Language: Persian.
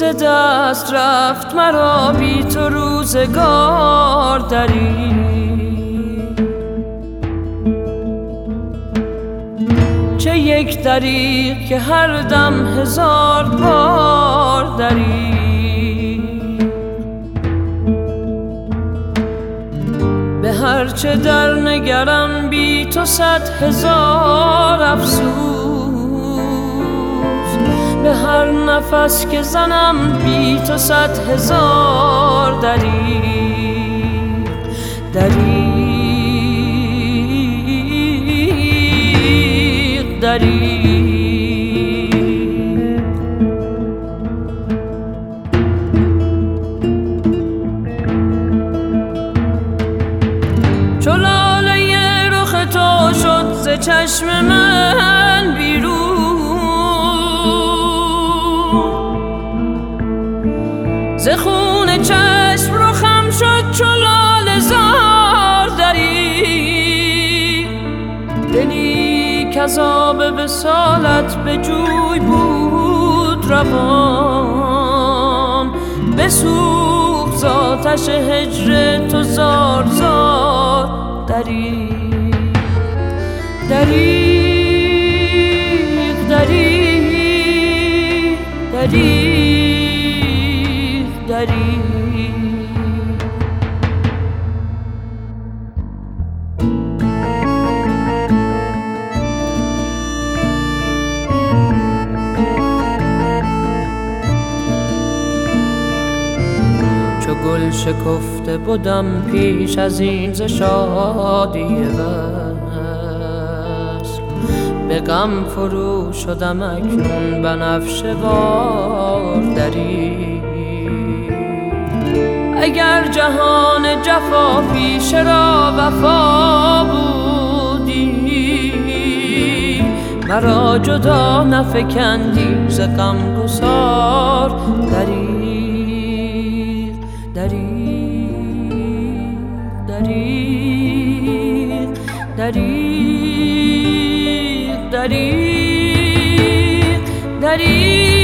دست رفت مرا بی تو روزگار دریغ، چه یک دریغ که هر دم هزار بار دریغ. به هر چه در نگرم بی تو 100,000 افسوس، به هر نفس که زنم بی تو 100,000 دریغ. دریغ دریغ چو لاله رخ تو شد ز چشم من بیرون، ز خون چشم رخم شد چو لاله زار دریغ. دلی کز آب وصالت به جوی بود روان، بسوخت ز آتش هجر تو زار زار دریغ. دریغ دریغ دریغ دریغ چو گل شکفته بودم پیش از این ز شادی وصل، به غم فرو شدم اکنون بنفشه وار دریغ. اگر جهان جفا پیشه را وفا بودی، مرا جدا نفکندی ز غمگسار دریغ. دریغ دریغ دریغ دریغ دریغ